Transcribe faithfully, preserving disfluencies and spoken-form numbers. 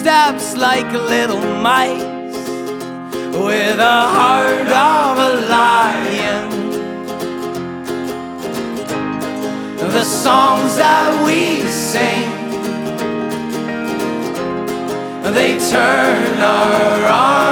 steps like little mice with a heart of a lion. The songs that we sing, they turn our arms.